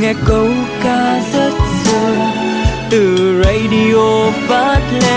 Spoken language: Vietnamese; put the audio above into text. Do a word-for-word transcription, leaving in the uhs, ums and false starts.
nghe câu ca rất xưa từ radio phát lên.